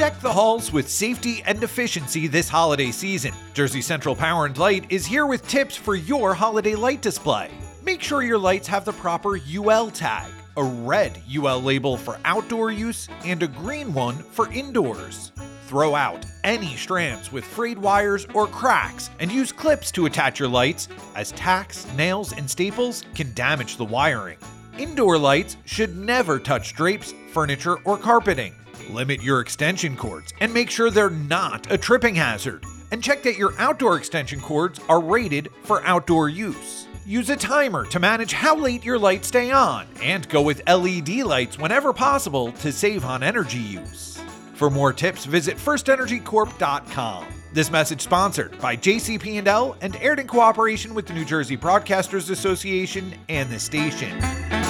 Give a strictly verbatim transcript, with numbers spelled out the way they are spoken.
Deck the halls with safety and efficiency this holiday season. Jersey Central Power and Light is here with tips for your holiday light display. Make sure your lights have the proper U L tag, a red U L label for outdoor use and a green one for indoors. Throw out any strands with frayed wires or cracks and use clips to attach your lights, as tacks, nails, and staples can damage the wiring. Indoor lights should never touch drapes, furniture, or carpeting. Limit your extension cords and make sure they're not a tripping hazard. And check that your outdoor extension cords are rated for outdoor use. Use a timer to manage how late your lights stay on, and go with L E D lights whenever possible to save on energy use. For more tips, visit first energy corp dot com. This message sponsored by J C P and L and aired in cooperation with the New Jersey Broadcasters Association and the station.